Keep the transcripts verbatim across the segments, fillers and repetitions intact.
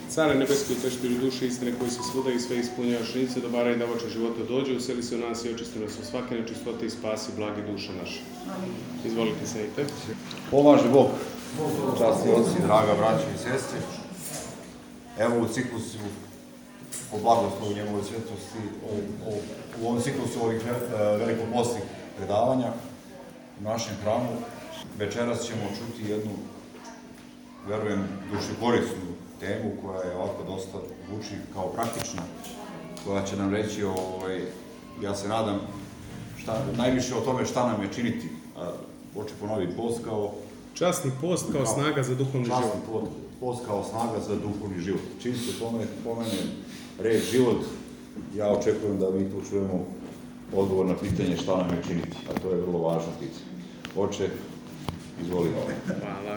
Care nebeski, utešitelju duše istine koji se svuda i sve ispunjavaš, nice dobara i davača života dođe, useli se u nas i očisti nas od svake nečistote i spasi blagi duša naša. Izvolite, sedite. Pomaže Bog, časti oci, draga braća i sestre. Evo u ciklusu, po blagoslovu njegove svetosti, u, u, u ovom ciklusu ovih velikopostnih predavanja u našem hramu, večeras ćemo čuti jednu, verujem, dušekorisnu temu koja je ovako dosta zvuči kao praktična, koja će nam reći, ovaj, ja se nadam, šta, najviše o tome šta nam je činiti. Hoće ponovi post kao... Časni post kao, kao snaga za duhovni život. Časni post kao snaga za duhovni život. Čim se pomene, pomene reč život, ja očekujem da mi tu čujemo odgovor na pitanje šta nam je činiti, a to je vrlo važno pitanje. Oče, izvoli ovaj. Hvala.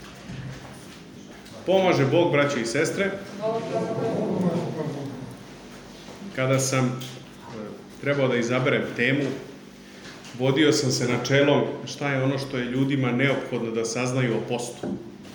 Pomaže Bog, braće i sestre. Kada sam trebao da izaberem temu, vodio sam se načelom šta je ono što je ljudima neophodno da saznaju o postu.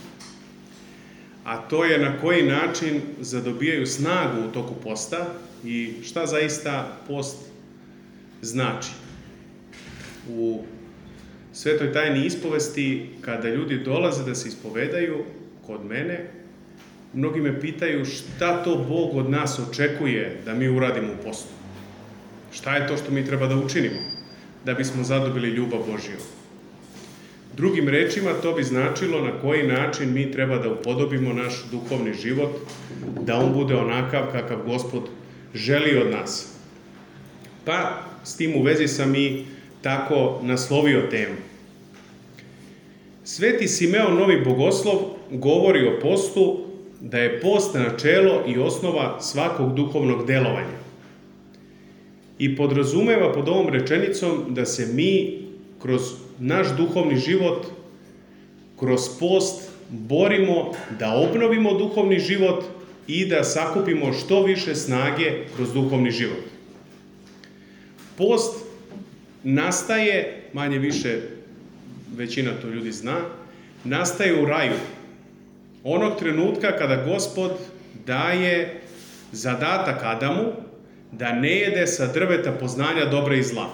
A to je na koji način zadobijaju snagu u toku posta i šta zaista post znači. U Svetoj tajni ispovesti, kada ljudi dolaze da se ispovedaju kod mene, mnogi me pitaju šta to Bog od nas očekuje da mi uradimo u postu. Šta je to što mi treba da učinimo da bismo zadobili ljubav Božiju. Drugim rečima, to bi značilo na koji način mi treba da upodobimo naš duhovni život, da on bude onakav kakav Gospod želi od nas. Pa, s tim u vezi sam i tako naslovio temu. Sveti Simeon Novi Bogoslov govori o postu da je post načelo i osnova svakog duhovnog delovanja. I podrazumeva pod ovom rečenicom da se mi kroz naš duhovni život, kroz post borimo da obnovimo duhovni život i da sakupimo što više snage kroz duhovni život. Post nastaje, manje više većina to ljudi zna, nastaje u raju. Onog trenutka kada Gospod daje zadatak Adamu da ne jede sa drveta poznanja dobra i zla.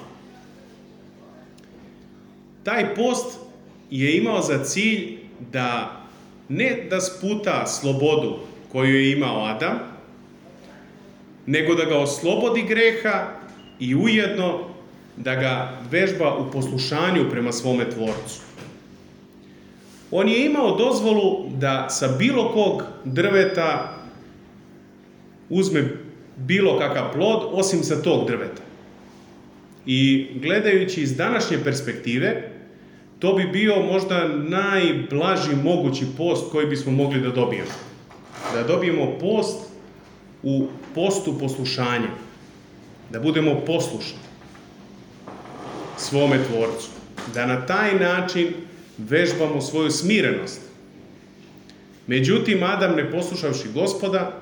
Taj post je imao za cilj da ne da sputa slobodu koju je imao Adam, nego da ga oslobodi greha i ujedno da ga vežba u poslušanju prema svome Tvorcu. On je imao dozvolu da sa bilo kog drveta uzme bilo kakav plod, osim sa tog drveta. I gledajući iz današnje perspektive, to bi bio možda najblaži mogući post koji bismo mogli da dobijemo. Da dobijemo post u postu poslušanja. Da budemo poslušni svome Tvorcu. Da na taj način vežbamo svoju smirenost. Međutim, Adam, ne poslušavši Gospoda,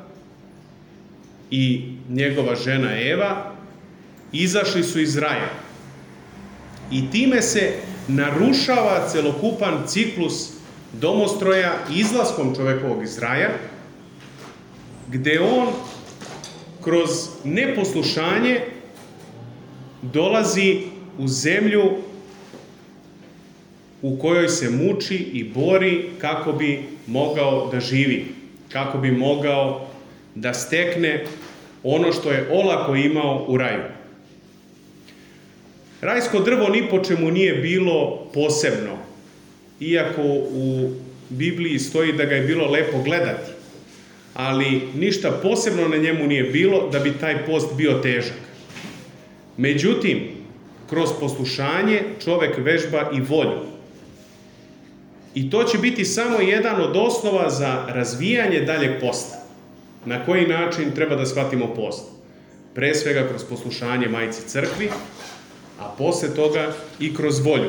i njegova žena Eva izašli su iz raja. I time se narušava celokupan ciklus domostroja izlaskom čovekovog iz raja, gde on kroz neposlušanje dolazi u zemlju u kojoj se muči i bori kako bi mogao da živi, kako bi mogao da stekne ono što je olako imao u raju. Rajsko drvo ni po čemu nije bilo posebno, iako u Bibliji stoji da ga je bilo lepo gledati, ali ništa posebno na njemu nije bilo da bi taj post bio težak. Međutim, kroz poslušanje čovek vežba i volju. I to će biti samo jedan od osnova za razvijanje daljeg posta. Na koji način treba da shvatimo post? Pre svega kroz poslušanje Majci Crkvi, a posle toga i kroz volju.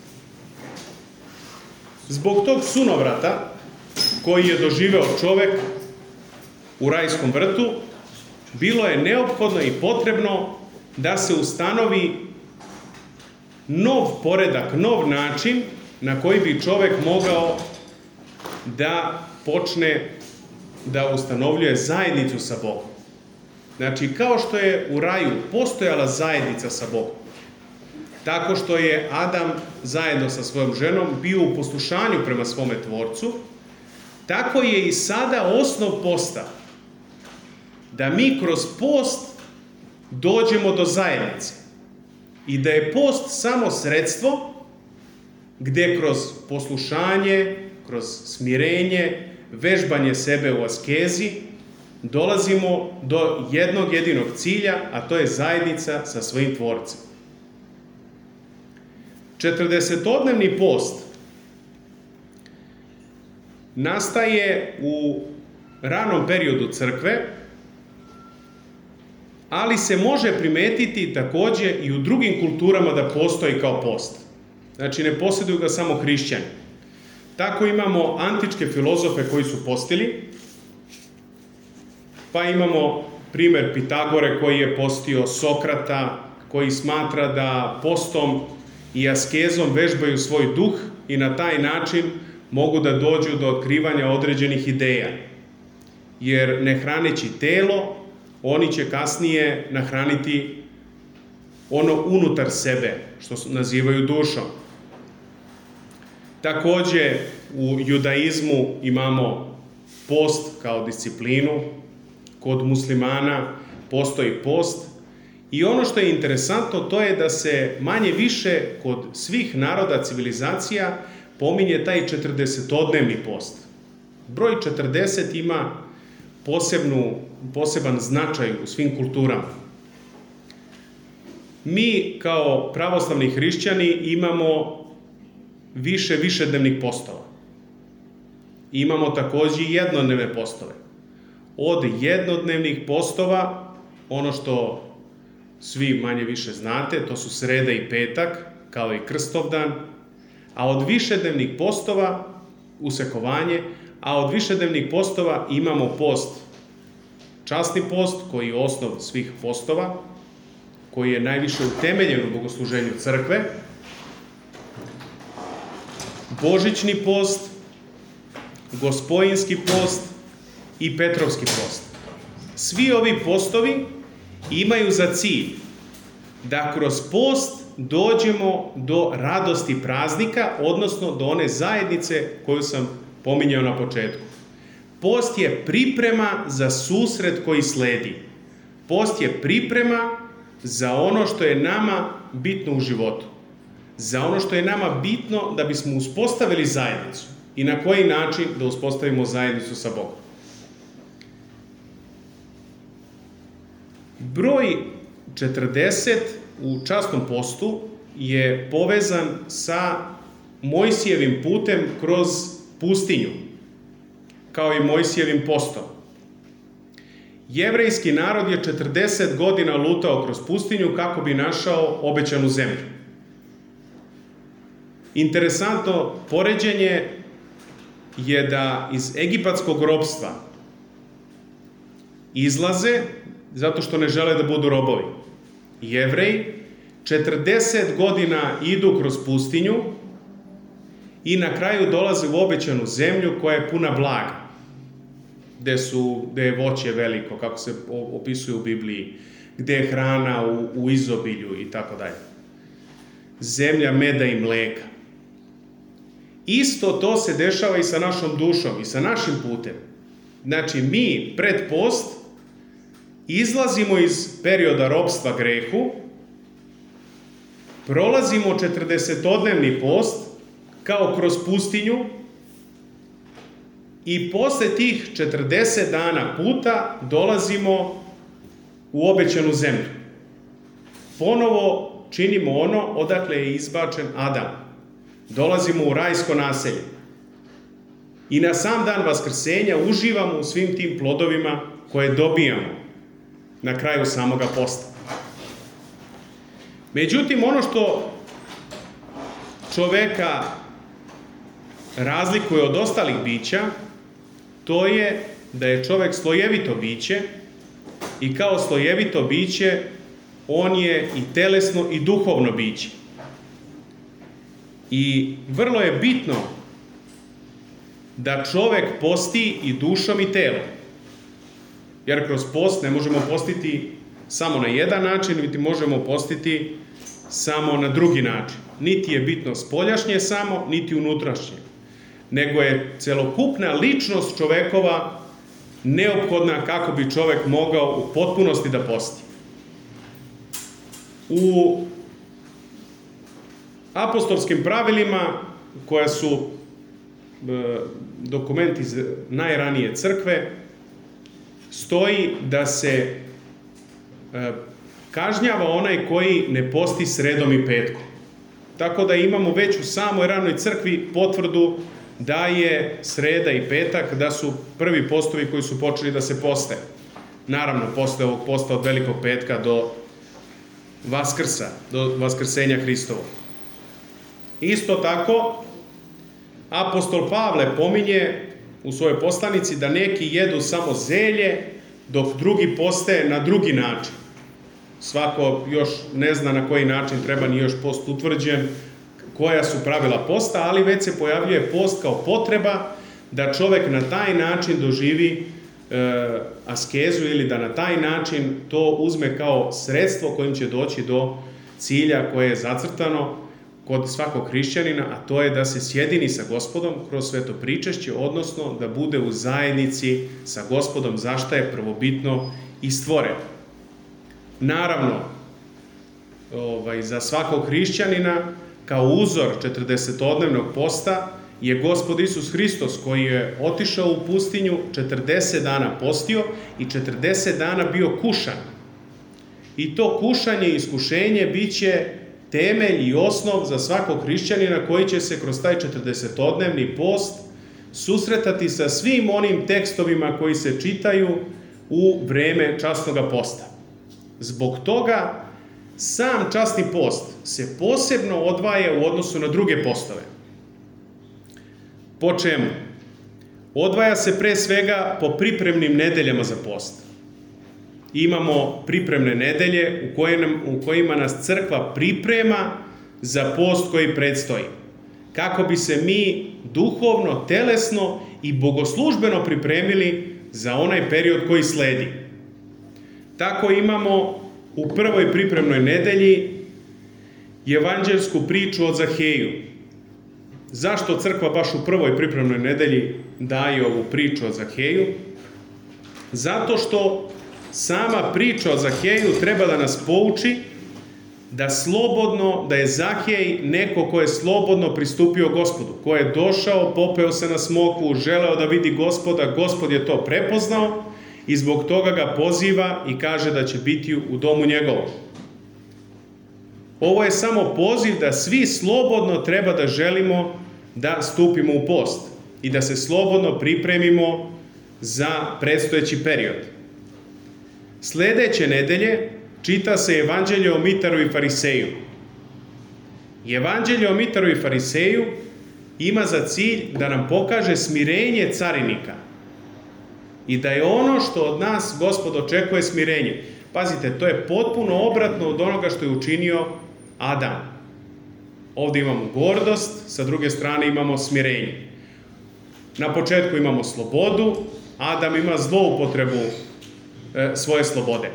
Zbog tog sunovrata koji je doživeo čovek u rajskom vrtu, bilo je neophodno i potrebno da se ustanovi nov poredak, nov način na koji bi čovek mogao da počne da ustanovljuje zajednicu sa Bogom. Znači, kao što je u raju postojala zajednica sa Bogom, tako što je Adam zajedno sa svojom ženom bio u poslušanju prema svome Tvorcu, tako je i sada osnov posta da mi kroz post dođemo do zajednice i da je post samo sredstvo gdje kroz poslušanje, kroz smirenje, vežbanje sebe u askezi dolazimo do jednog jedinog cilja, a to je zajednica sa svojim Tvorcem. četrdesetodnevni post nastaje u ranom periodu crkve, ali se može primetiti također i u drugim kulturama da postoji kao post. Znači, ne posjeduju ga samo hrišćani. Tako imamo antičke filozofe koji su postili, pa imamo primjer Pitagore koji je postio, Sokrata koji smatra da postom i askezom vežbaju svoj duh i na taj način mogu da dođu do otkrivanja određenih ideja. Jer ne hraneći telo, oni će kasnije nahraniti ono unutar sebe, što nazivaju dušom. Također u judaizmu imamo post kao disciplinu, kod muslimana postoji post i ono što je interesantno to je da se manje više kod svih naroda civilizacija pominje taj četrdesetodnevni post. Broj četrdeset ima posebnu, poseban značaj u svim kulturama. Mi kao pravoslavni hrišćani imamo više višednevnih postova. Imamo također i jednodnevne postove. Od jednodnevnih postova, ono što svi manje više znate, to su sreda i petak, kao i Krstovdan, a od višednevnih postova usekovanje, a od višednevnih postova imamo post, časni post koji je osnov svih postova, koji je najviše utemeljen u bogosluženju crkve, božićni post, gospojinski post i petrovski post. Svi ovi postovi imaju za cilj da kroz post dođemo do radosti praznika, odnosno do one zajednice koju sam pominjao na početku. Post je priprema za susret koji sledi. Post je priprema za ono što je nama bitno u životu. Za ono što je nama bitno da bismo uspostavili zajednicu. I na koji način da uspostavimo zajednicu sa Bogom. Broj četrdeset u časnom postu je povezan sa Mojsijevim putem kroz pustinju, kao i Mojsijevim postom. Jevrejski narod je četrdeset godina lutao kroz pustinju kako bi našao obećanu zemlju. Interesantno poređenje je da iz egipatskog ropstva izlaze zato što ne žele da budu robovi. Jevreji četrdeset godina idu kroz pustinju i na kraju dolaze u obećanu zemlju koja je puna blaga, gde, su, gde je voće veliko, kako se opisuje u Bibliji, gde je hrana u, u izobilju i tako dalje. Zemlja meda i mleka. Isto to se dešava i sa našom dušom i sa našim putem. Znači, mi pred post izlazimo iz perioda ropstva grehu, prolazimo četrdesetodnevni post kao kroz pustinju i posle tih četrdeset dana puta dolazimo u obećanu zemlju. Ponovo činimo ono odakle je izbačen Adam. Dolazimo u rajsko naselje. I na sam dan vaskrsenja uživamo u svim tim plodovima koje dobijamo na kraju samoga posta. Međutim, ono što čoveka razlikuje od ostalih bića, to je da je čovek slojevito biće i kao slojevito biće on je i telesno i duhovno biće. I vrlo je bitno da čovek posti i dušom i telom. Jer kroz post ne možemo postiti samo na jedan način, niti možemo postiti samo na drugi način. Niti je bitno spoljašnje samo, niti unutrašnje. Nego je celokupna ličnost čovekova neophodna kako bi čovek mogao u potpunosti da posti. U apostolskim pravilima, koja su e, dokumenti iz najranije crkve, stoji da se e, kažnjava onaj koji ne posti sredom i petkom. Tako da imamo već u samoj ranoj crkvi potvrdu da je sreda i petak, da su prvi postovi koji su počeli da se poste. Naravno, posle ovog posta od Velikog petka do Vaskrsa, do Vaskrsenja Hristovog. Isto tako, apostol Pavle pominje u svojoj poslanici da neki jedu samo zelje, dok drugi poste na drugi način. Svako još ne zna na koji način treba, ni još post utvrđen, koja su pravila posta, ali već se pojavljuje post kao potreba da čovek na taj način doživi e, askezu ili da na taj način to uzme kao sredstvo kojim će doći do cilja koje je zacrtano kod svakog hrišćanina, a to je da se sjedini sa Gospodom kroz sveto pričešće, odnosno da bude u zajednici sa Gospodom, zašta je prvobitno i stvoren. Naravno, ovaj, za svakog hrišćanina kao uzor četrdesetodnevnog posta je Gospod Isus Hristos, koji je otišao u pustinju, četrdeset dana postio i četrdeset dana bio kušan. I to kušanje i iskušenje bit će temelj i osnov za svakog hrišćanina koji će se kroz taj četrdesetodnevni post susretati sa svim onim tekstovima koji se čitaju u vreme časnog posta. Zbog toga sam časni post se posebno odvaja u odnosu na druge postove. Po čemu? Odvaja se pre svega po pripremnim nedeljama za post. Imamo pripremne nedelje u kojima, u kojima nas crkva priprema za post koji predstoji. Kako bi se mi duhovno, telesno i bogoslužbeno pripremili za onaj period koji sledi. Tako imamo u prvoj pripremnoj nedelji evanđelsku priču o Zaheju. Zašto crkva baš u prvoj pripremnoj nedelji daje ovu priču o Zaheju? Zato što sama priča o Zaheju treba da nas pouči da slobodno, da je Zahej neko ko je slobodno pristupio Gospodu, ko je došao, popeo se na smoku, želeo da vidi Gospoda, Gospod je to prepoznao i zbog toga ga poziva i kaže da će biti u domu njegovom. Ovo je samo poziv da svi slobodno treba da želimo da stupimo u post i da se slobodno pripremimo za predstojeći period. Sledeće nedelje čita se Evanđelje o Mitaru i Fariseju. Evanđelje o Mitaru i Fariseju ima za cilj da nam pokaže smirenje carinika i da je ono što od nas Gospod očekuje smirenje. Pazite, to je potpuno obratno od onoga što je učinio Adam. Ovdje imamo gordost, sa druge strane imamo smirenje. Na početku imamo slobodu, Adam ima zloupotrebu e, svoje slobode.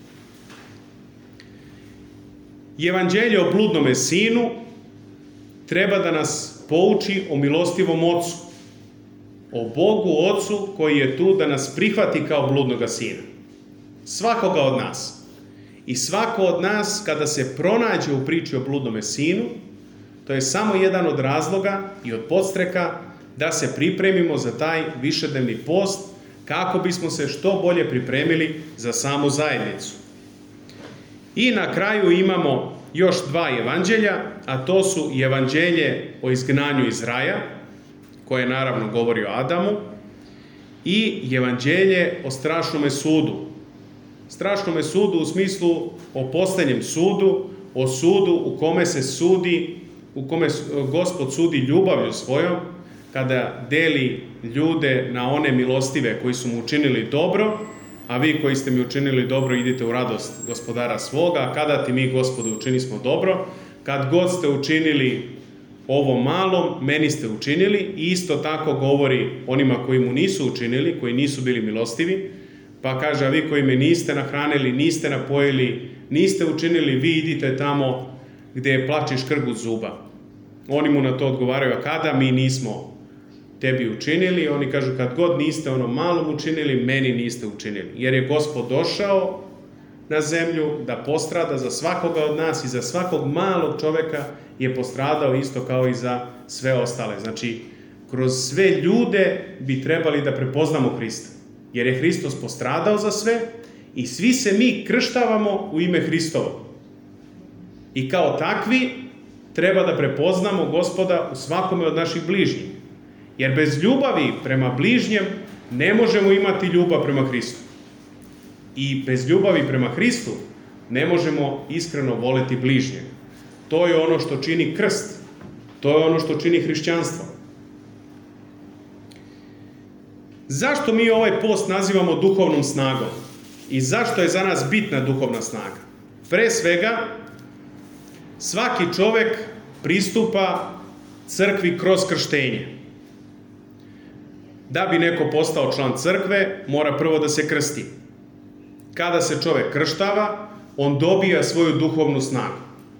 Evanđelje o bludnome sinu treba da nas pouči o milostivom ocu, o Bogu ocu koji je tu da nas prihvati kao bludnoga sina. Svakoga od nas. I svako od nas kada se pronađe u priči o bludnome sinu, to je samo jedan od razloga i od podstreka da se pripremimo za taj višednevni post kako bismo se što bolje pripremili za samu zajednicu. I na kraju imamo još dva evanđelja, a to su evanđelje o izgnanju iz raja, koje naravno govori o Adamu, i evanđelje o strašnome sudu. Strašnome sudu u smislu o posljednjem sudu, o sudu u kome se sudi, u kome Gospod sudi ljubavlju svojom, kada deli ljude na one milostive koji su mu učinili dobro, a vi koji ste mi učinili dobro idite u radost gospodara svoga, a kada ti mi, Gospodu, učinismo dobro, kad god ste učinili ovo malom, meni ste učinili, i isto tako govori onima koji mu nisu učinili, koji nisu bili milostivi, Pa kaže, a vi koji me niste nahranili, niste napojili, niste učinili, vi idite tamo gdje plače škrgut zuba. Oni mu na to odgovaraju, a kada mi nismo tebi učinili? Oni kažu, kad god niste ono malom učinili, meni niste učinili. Jer je Gospod došao na zemlju da postrada za svakoga od nas i za svakog malog čoveka je postradao isto kao i za sve ostale. Znači, kroz sve ljude bi trebali da prepoznamo Hrista. Jer je Hristos postradao za sve i svi se mi krštavamo u ime Hristovo. I kao takvi treba da prepoznamo Gospoda u svakome od naših bližnjih. Jer bez ljubavi prema bližnjem ne možemo imati ljubav prema Hristu. I bez ljubavi prema Hristu ne možemo iskreno voleti bližnjeg. To je ono što čini krst. To je ono što čini hrišćanstvo. Zašto mi ovaj post nazivamo duhovnom snagom? I zašto je za nas bitna duhovna snaga? Pre svega, svaki čovek pristupa crkvi kroz krštenje. Da bi neko postao član crkve, mora prvo da se krsti. Kada se čovek krštava, on dobija svoju duhovnu snagu.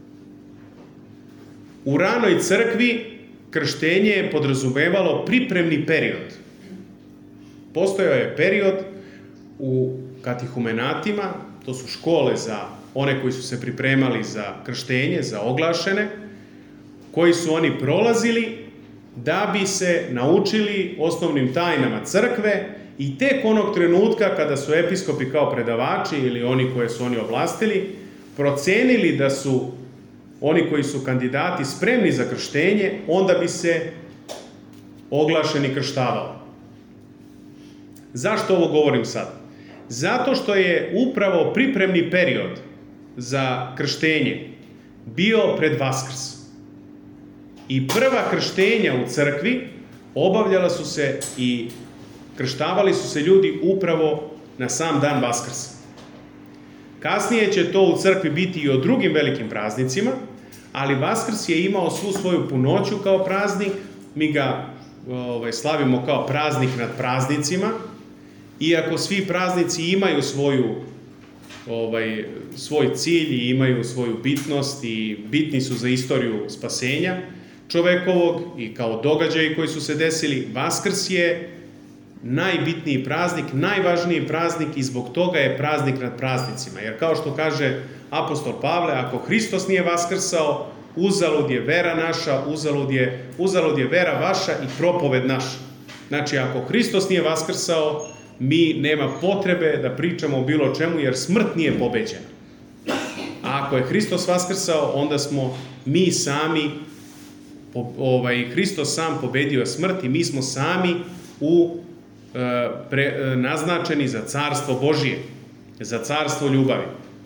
U ranoj crkvi krštenje je podrazumevalo pripremni period. Postojao je period u katehumenatima, to su škole za one koji su se pripremali za krštenje, za oglašene, koji su oni prolazili da bi se naučili osnovnim tajnama crkve i tek onog trenutka kada su episkopi kao predavači ili oni koje su oni ovlastili procenili da su oni koji su kandidati spremni za krštenje, onda bi se oglašeni krštavao. Zašto ovo govorim sad? Zato što je upravo pripremni period za krštenje bio pred Vaskrs. I prva krštenja u crkvi obavljala su se i krštavali su se ljudi upravo na sam dan Vaskrsa. Kasnije će to u crkvi biti i o drugim velikim praznicima, ali Vaskrs je imao svu svoju punoću kao praznik. Mi ga ovaj, slavimo kao praznik nad praznicima, iako svi praznici imaju svoju, ovaj, svoj cilj i imaju svoju bitnost i bitni su za istoriju spasenja čovekovog i kao događaji koji su se desili, Vaskrs je najbitniji praznik, najvažniji praznik i zbog toga je praznik nad praznicima. Jer kao što kaže apostol Pavle, ako Hristos nije vaskrsao, uzalud je vera naša, uzalud je, uzalud je vera vaša i propoved naša. Znači, ako Hristos nije vaskrsao, mi nema potrebe da pričamo o bilo čemu, jer smrt nije pobeđena. A ako je Hristos vaskrsao, onda smo mi sami, ovaj, Hristos sam pobedio smrt i mi smo sami u, e, pre, naznačeni za carstvo Božije, za carstvo ljubavi.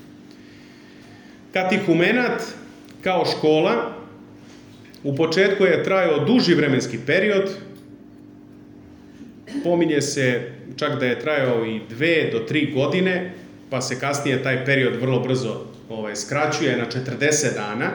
Katehumenat kao škola u početku je trajao duži vremenski period, pominje se čak da je trajao i dve do tri godine, pa se kasnije taj period vrlo brzo ovaj, skraćuje na četrdeset dana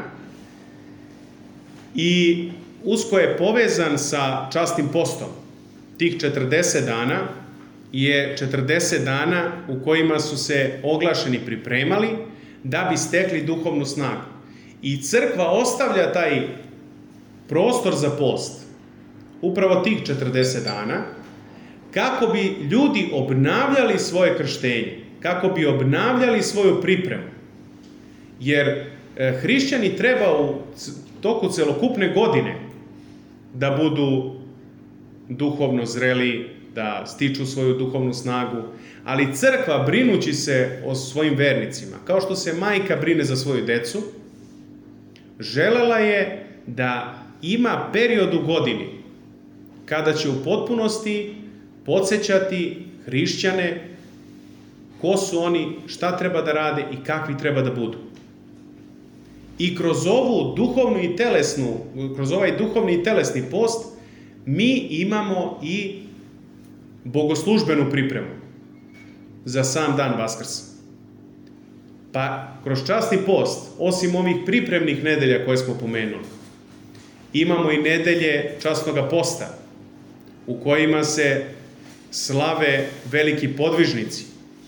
i usko je povezan sa časnim postom. Tih četrdeset dana je četrdeset dana u kojima su se oglašeni pripremali da bi stekli duhovnu snagu. I crkva ostavlja taj prostor za post upravo tih četrdeset dana kako bi ljudi obnavljali svoje krštenje, kako bi obnavljali svoju pripremu. Jer e, hrišćani treba u toku celokupne godine da budu duhovno zreli, da stiču svoju duhovnu snagu, ali crkva, brinući se o svojim vernicima, kao što se majka brine za svoju decu, želela je da ima period u godini kada će u potpunosti podsjećati hrišćane ko su oni, šta treba da rade i kakvi treba da budu. I kroz ovu duhovnu i telesnu, kroz ovaj duhovni i telesni post mi imamo i bogoslužbenu pripremu za sam dan Vaskrsa. Pa kroz časni post, osim ovih pripremnih nedelja koje smo pomenuli, imamo i nedelje časnoga posta u kojima se slave veliki podvižnici,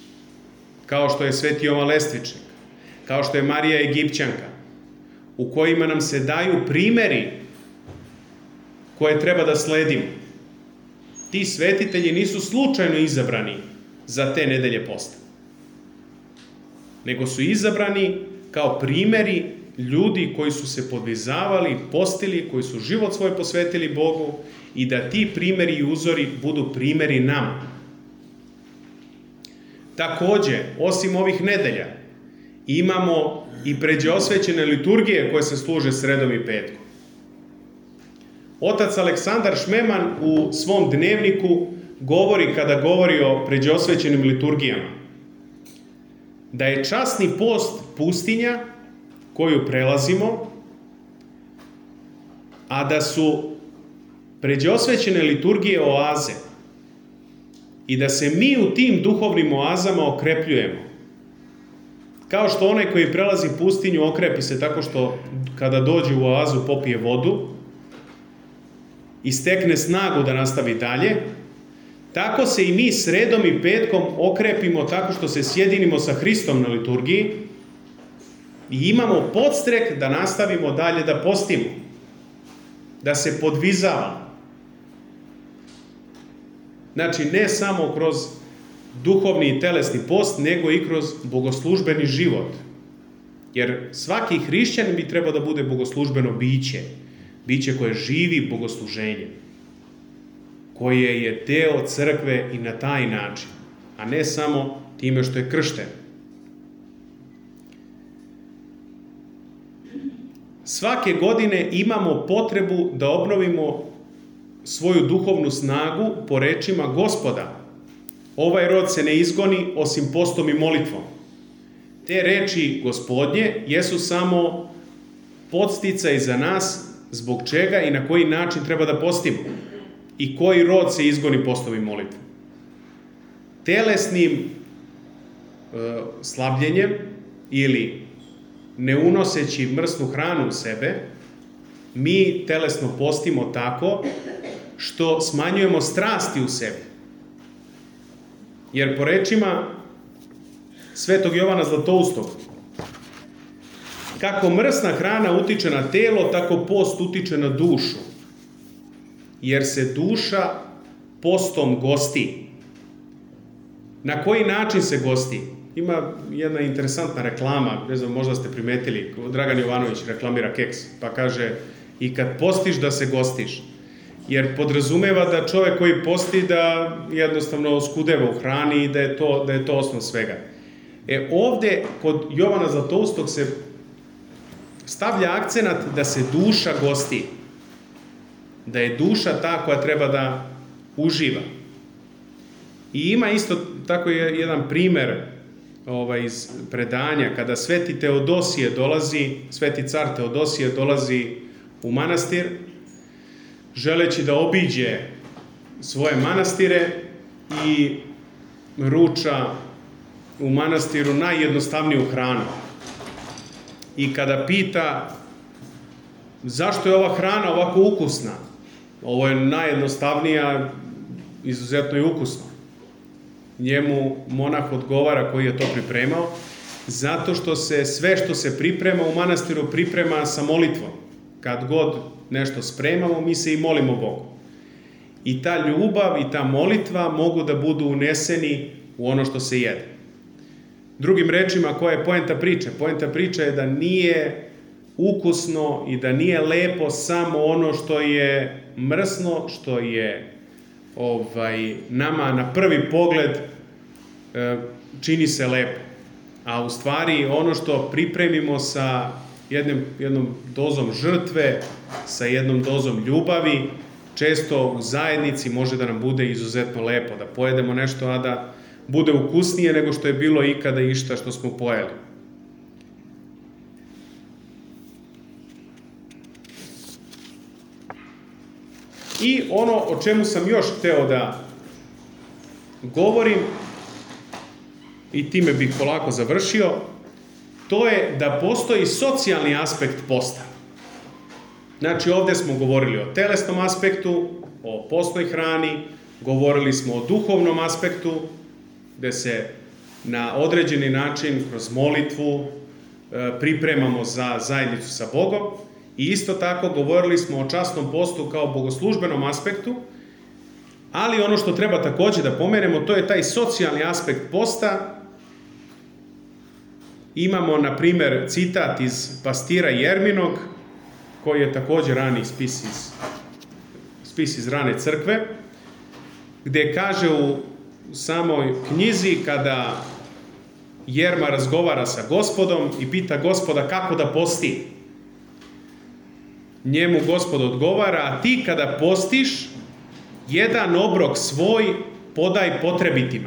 kao što je Sveti Jovan Lestvičnik, kao što je Marija Egipćanka, u kojima nam se daju primeri koje treba da sledimo. Ti svetitelji nisu slučajno izabrani za te nedelje posta, nego su izabrani kao primeri ljudi koji su se podvizavali, postili, koji su život svoj posvetili Bogu i da ti primeri i uzori budu primeri nama. Takođe, osim ovih nedelja, imamo i pređeosvećene liturgije koje se služe sredom i petkom. Otac Aleksandar Šmeman u svom dnevniku govori, kada govori o pređeosvećenim liturgijama, da je časni post pustinja koju prelazimo, a da su pređeosvećene liturgije oaze i da se mi u tim duhovnim oazama okrepljujemo. Kao što onaj koji prelazi pustinju okrepi se tako što kada dođe u oazu popije vodu i stekne snagu da nastavi dalje, tako se i mi sredom i petkom okrepimo tako što se sjedinimo sa Hristom na liturgiji i imamo podstrek da nastavimo dalje da postimo, da se podvizavamo. Znači, ne samo kroz duhovni i telesni post, nego i kroz bogoslužbeni život. Jer svaki hrišćanin bi trebao da bude bogoslužbeno biće, biće koje živi bogosluženje, koje je deo crkve i na taj način, a ne samo time što je kršten. Svake godine imamo potrebu da obnovimo svoju duhovnu snagu po rečima Gospoda. Ovaj rod se ne izgoni osim postom i molitvom. Te reči Gospodnje jesu samo podsticaj za nas zbog čega i na koji način treba da postimo i koji rod se izgoni postom i molitvom. Telesnim e, slabljenjem ili ne unoseći mrsnu hranu u sebe, mi telesno postimo tako što smanjujemo strasti u sebi. Jer po rečima Svetog Jovana Zlatoustog, kako mrsna hrana utiče na telo, tako post utiče na dušu. Jer se duša postom gosti. Na koji način se gosti? Ima jedna interesantna reklama, ne znam, možda ste primetili, Dragan Jovanović reklamira keks, pa kaže i kad postiš da se gostiš. Jer podrazumeva da čovek koji posti da jednostavno skudeva u hrani i da je to, da je to osnov svega. E ovde kod Jovana Zlatoustog se stavlja akcenat da se duša gosti. Da je duša ta koja treba da uživa. I ima isto tako jedan primer ovaj, iz predanja, kada Sveti Teodosije dolazi, Sveti car Teodosije dolazi u manastir, želeći da obiđe svoje manastire i ruča u manastiru najjednostavniju hranu. I kada pita zašto je ova hrana ovako ukusna, ovo je najjednostavnija, izuzetno i ukusno. Njemu monah odgovara koji je to pripremao, zato što se sve što se priprema u manastiru priprema sa molitvom. Kad god nešto spremamo, mi se i molimo Bogu. I ta ljubav i ta molitva mogu da budu uneseni u ono što se jede. Drugim rečima, koja je poenta priče? Poenta priče je da nije ukusno i da nije lepo samo ono što je mrsno, što je ovaj, nama na prvi pogled e, čini se lepo. A u stvari ono što pripremimo sa jednim, jednom dozom žrtve, sa jednom dozom ljubavi, često u zajednici može da nam bude izuzetno lepo, da pojedemo nešto, a da bude ukusnije nego što je bilo ikada išta što smo pojeli. I ono o čemu sam još hteo da govorim, i time bih polako završio, to je da postoji socijalni aspekt posta. Znači, ovde smo govorili o telesnom aspektu, o postnoj hrani, govorili smo o duhovnom aspektu, gde se na određeni način, kroz molitvu, pripremamo za zajednicu sa Bogom. I isto tako govorili smo o časnom postu kao bogoslužbenom aspektu, ali ono što treba također da pomenemo, to je taj socijalni aspekt posta. Imamo, na primjer, citat iz Pastira Jerminog, koji je također rani spis iz, spis iz rane crkve, gdje kaže u samoj knjizi, kada Jerma razgovara sa Gospodom i pita Gospoda kako da posti, njemu Gospod odgovara: a ti kada postiš, jedan obrok svoj podaj potrebitima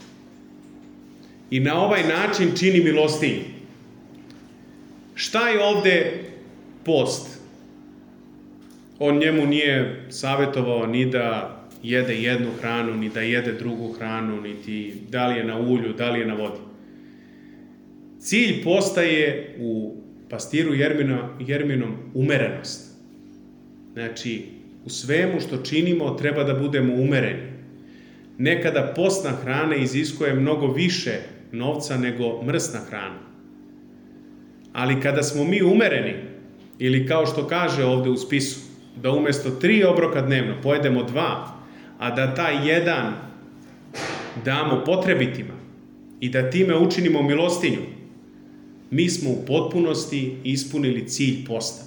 i na ovaj način čini milostinju. Šta je ovdje post? On njemu nije savjetovao ni da jede jednu hranu, ni da jede drugu hranu, niti da li je na ulju, da li je na vodi. Cilj posta je u Pastiru Jermina, Jerminom umerenost. Znači, u svemu što činimo treba da budemo umereni. Nekada postna hrana iziskuje mnogo više novca nego mrsna hrana. Ali kada smo mi umereni, ili kao što kaže ovdje u spisu, da umjesto tri obroka dnevno pojedemo dva, a da taj jedan damo potrebitima i da time učinimo milostinju, mi smo u potpunosti ispunili cilj posta.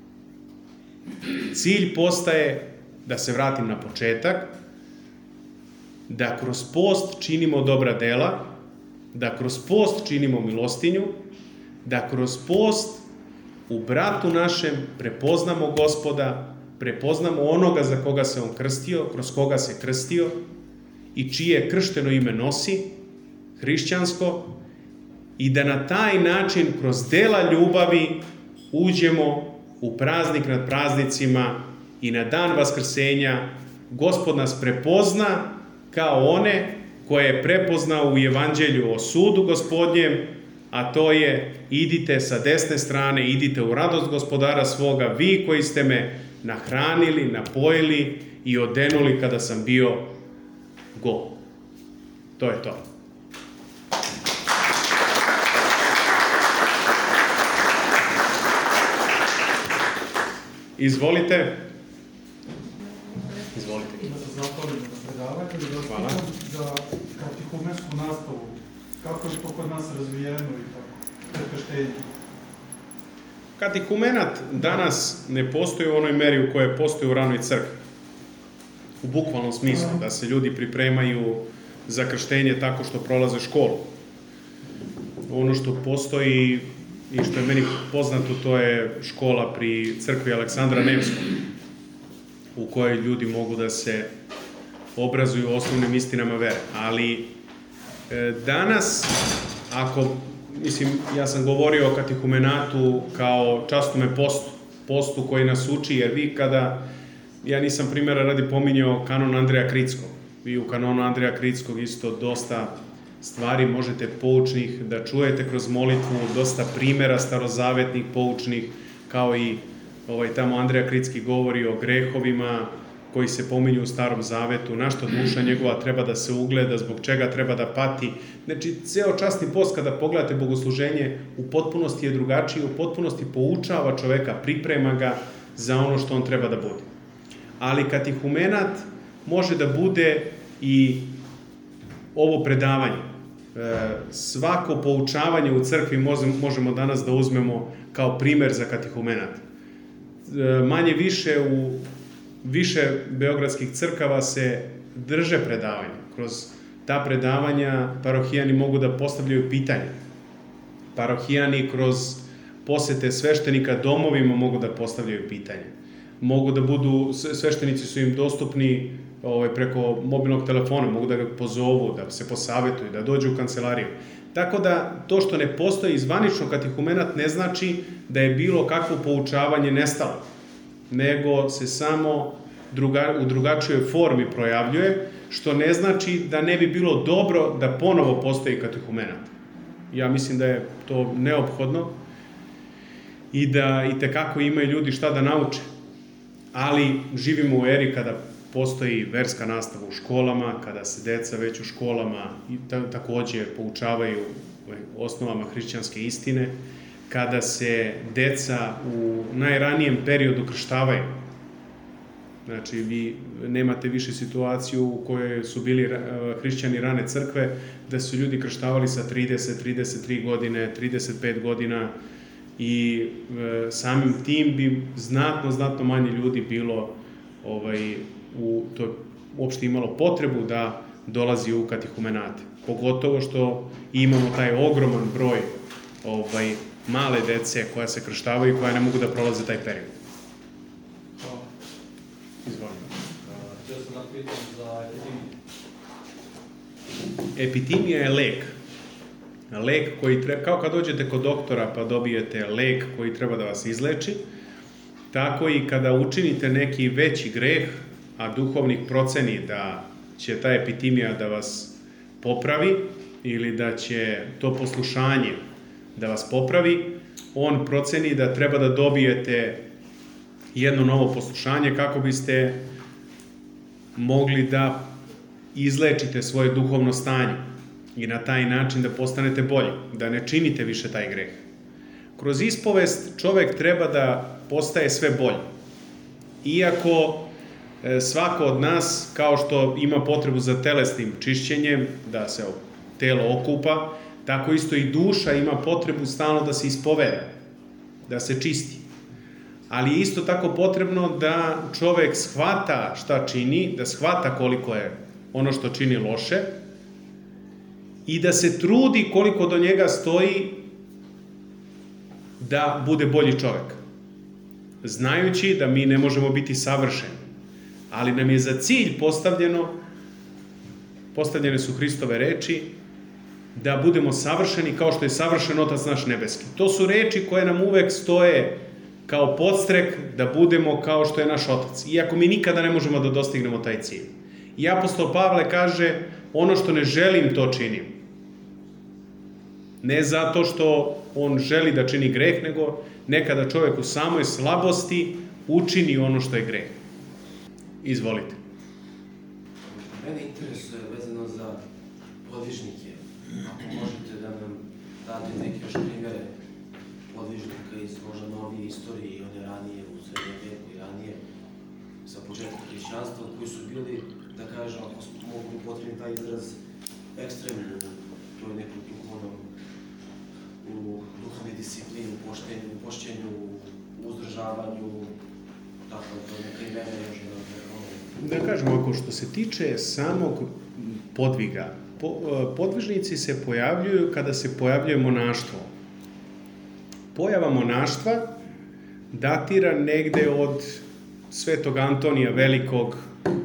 Cilj posta je, da se vratim na početak, da kroz post činimo dobra dela, da kroz post činimo milostinju, da kroz post u bratu našem prepoznamo Gospoda, prepoznamo onoga za koga se on krstio, kroz koga se krstio i čije kršteno ime nosi, hrišćansko, i da na taj način kroz dela ljubavi uđemo u praznik nad praznicima i na dan Vaskrsenja Gospod nas prepozna kao one koje je prepoznao u Evanđelju o sudu Gospodnjem, a to je: idite sa desne strane, idite u radost Gospodara svoga, vi koji ste me nahranili, napojili i odenuli kada sam bio go. To je to. Izvolite. Izvolite. Da se zahvalim na predavanju, da Hvala. pitam za katihumensku nastavu. Kako je to kod nas razvijeno i tako, prekrštenje? Katehumenat danas ne postoji u onoj meri u kojoj postoji u ranoj crkvi. U bukvalnom smislu, da se ljudi pripremaju za krštenje tako što prolaze školu. Ono što postoji i što je meni poznato, to je škola pri crkvi Aleksandra Nevskog, u kojoj ljudi mogu da se obrazuju osnovnim istinama vere. Ali e, danas, ako, mislim, ja sam govorio o katehumenatu kao časnome postu, postu koji nas uči, jer vi kada, ja nisam primjera radi pominjao kanon Andreja Kritskog, vi u kanonu Andreja Kritskog isto dosta stvari možete poučnih da čujete kroz molitvu, dosta primjera starozavetnih poučnih, kao i ovaj, tamo Andreja Kritski govori o grehovima koji se pominju u Starom Zavetu, na što duša njegova treba da se ugleda, zbog čega treba da pati. Znači, ceo časni post, kada pogledate bogosluženje, u potpunosti je drugačiji, u potpunosti poučava čoveka, priprema ga za ono što on treba da bude. Ali katehumenat može da bude i ovo predavanje. E, svako poučavanje u crkvi možemo danas da uzmemo kao primer za katehumenat. E, manje više u više beogradskih crkava se drže predavanja. Kroz ta predavanja parohijani mogu da postavljaju pitanja. Parohijani kroz posete sveštenika domovima mogu da postavljaju pitanja. Mogu da budu, sveštenici su im dostupni ovaj, preko mobilnog telefona, mogu da ga pozovu, da se posavetuju, da dođu u kancelariju. Tako da to što ne postoji zvanično katehumenat ne znači da je bilo kakvo poučavanje nestalo, nego se samo druga, u drugačijoj formi projavljuje, što ne znači da ne bi bilo dobro da ponovo postoji katehumenat. Ja mislim da je to neophodno i da itekako imaju ljudi šta da nauče. Ali živimo u eri kada postoji verska nastava u školama, kada se deca već u školama i takođe poučavaju osnovama hrišćanske istine, kada se deca u najranijem periodu krštavaju. Znači, vi nemate više situaciju u kojoj su bili hrišćani rane crkve, da su ljudi krštavali sa trideset, trideset tri godine, trideset pet godina i e, samim tim bi znatno, znatno manje ljudi bilo ovaj, u, to uopšte imalo potrebu da dolazi u katehumenate. Pogotovo što imamo taj ogroman broj ovaj, male dece koja se krštavaju i koja ne mogu da prolaze taj period. Izvolim. Htio sam da pitam za epitimiju. Epitimija je lek. Lek koji treba, kao kad dođete kod doktora pa dobijete lek koji treba da vas izleči, tako i kada učinite neki veći greh, a duhovnik proceni da će ta epitimija da vas popravi ili da će to poslušanje da vas popravi, on proceni da treba da dobijete jedno novo poslušanje kako biste mogli da izlečite svoje duhovno stanje i na taj način da postanete bolji, da ne činite više taj greh. Kroz ispovest čovek treba da postaje sve bolji. Iako svako od nas, kao što ima potrebu za telesnim čišćenjem, da se telo okupa, tako isto i duša ima potrebu stalno da se ispoveda, da se čisti. Ali je isto tako potrebno da čovek shvata šta čini, da shvata koliko je ono što čini loše i da se trudi koliko do njega stoji da bude bolji čovek. Znajući da mi ne možemo biti savršeni, ali nam je za cilj postavljeno, postavljene su Hristove reči, da budemo savršeni kao što je savršen Otac naš nebeski. To su reči koje nam uvek stoje kao podstrek da budemo kao što je naš Otac. Iako mi nikada ne možemo da dostignemo taj cilj. I apostol Pavle kaže, ono što ne želim, to činim. Ne zato što on želi da čini greh, nego nekada čovjek u samoj slabosti učini ono što je greh. Izvolite. Mene interesuje vezano za podvižnike. Ako možete da nam date neke još primjere podvižnika iz možda novije istorije i one ranije u srednjem veku i ranije sa početka hrišćanstva koji su bili, da kažem, ako mogu upotrebiti taj izraz, ekstremni u toj nekoj duhovnom, u duhovnoj disciplini, u poštenju, u pošćenju, u uzdržavanju, tako da neka imena još da Da kažemo, ako što se tiče samog podviga, po, podvižnici se pojavljuju kada se pojavljuje monaštvo. Pojava monaštva datira negde od Svetog Antonija Velikog,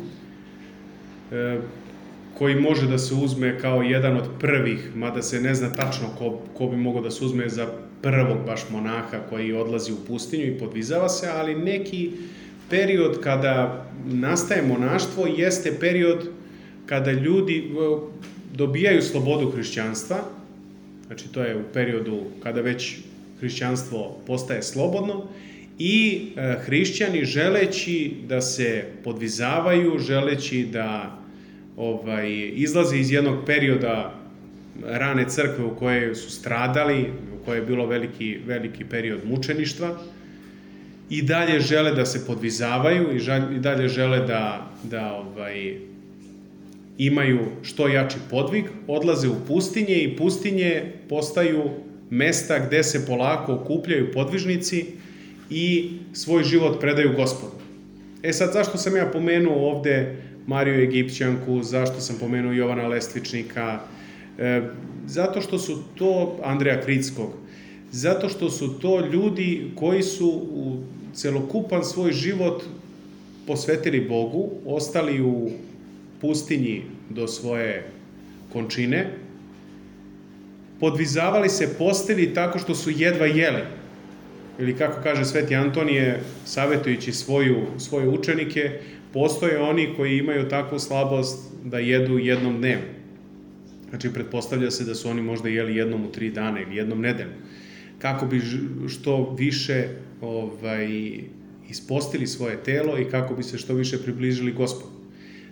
e, koji može da se uzme kao jedan od prvih, mada se ne zna tačno ko, ko bi mogao da se uzme za prvog baš monaha koji odlazi u pustinju i podvizava se, ali neki period kada nastaje monaštvo jeste period kada ljudi dobijaju slobodu hrišćanstva, znači to je u periodu kada već hrišćanstvo postaje slobodno i hrišćani želeći da se podvizavaju, želeći da ovaj, izlaze iz jednog perioda rane crkve u kojoj su stradali, u kojoj je bilo veliki, veliki period mučeništva, i dalje žele da se podvizavaju i, žal, i dalje žele da, da ovaj, imaju što jači podvig, odlaze u pustinje i pustinje postaju mesta gde se polako okupljaju podvižnici i svoj život predaju Gospodu. E sad, zašto sam ja pomenuo ovde Mariju Egipćanku, zašto sam pomenuo Jovana Lestvičnika? E, zato što su to Andreja Kritskog, zato što su to ljudi koji su u celokupan svoj život posvetili Bogu, ostali u pustinji do svoje končine, podvizavali se, postili tako što su jedva jeli. Ili kako kaže Sveti Antonije, savjetujući svoju, svoje učenike, postoje oni koji imaju takvu slabost da jedu jednom dnevno. Znači, pretpostavlja se da su oni možda jeli jednom u tri dana ili jednom nedeljno. Kako bi što više ovaj, ispostili svoje telo i kako bi se što više približili Gospodu.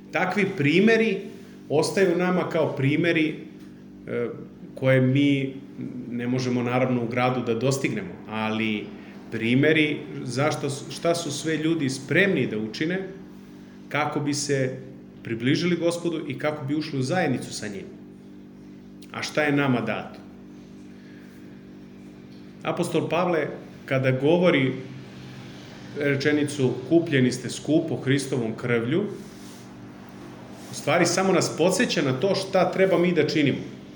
takvi primeri ostaju nama kao primeri koje mi ne možemo naravno u gradu da dostignemo, ali primeri zašto, šta su sve ljudi spremni da učine kako bi se približili Gospodu i kako bi ušli u zajednicu sa njim. A šta je nama dato? Apostol Pavle, kada govori rečenicu kupljeni ste skupo Hristovom krvlju, u stvari samo nas podsjeća na to šta treba mi da činimo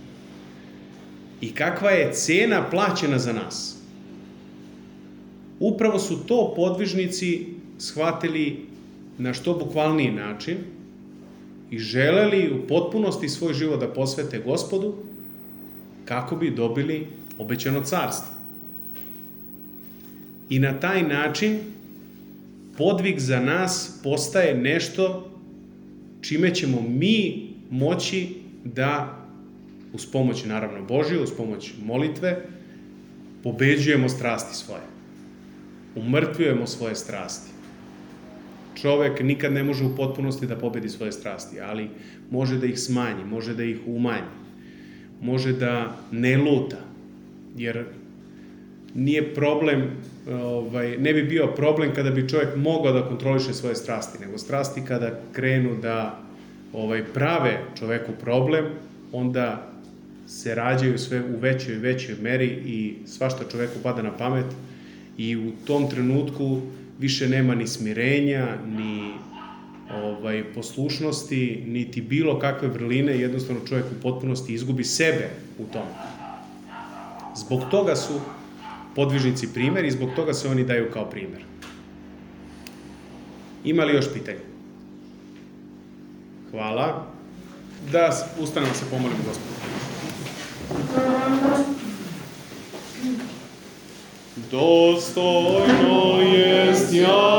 i kakva je cena plaćena za nas. Upravo su to podvižnici shvatili na što bukvalniji način i želeli u potpunosti svoj život da posvete Gospodu kako bi dobili obećano carstvo. I na taj način podvig za nas postaje nešto čime ćemo mi moći da, uz pomoć naravno Božju, uz pomoć molitve, pobeđujemo strasti svoje. Umrtvujemo svoje strasti. Čovek nikad ne može u potpunosti da pobedi svoje strasti, ali može da ih smanji, može da ih umanji, može da ne luta, jer nije problem, ovaj, ne bi bio problem kada bi čovjek mogao da kontroliše svoje strasti, nego strasti kada krenu da ovaj, prave čoveku problem, onda se rađaju sve u većoj i većoj meri i svašta čoveku pada na pamet i u tom trenutku više nema ni smirenja, ni ovaj, poslušnosti, niti bilo kakve vrline, jednostavno čovjek u potpunosti izgubi sebe u tom. Zbog toga su podvižnici primjer i zbog toga se oni daju kao primjer. Ima li još pitanja? Hvala. Da ustanemo se pomolimo Gospodu. Dostojno jest ja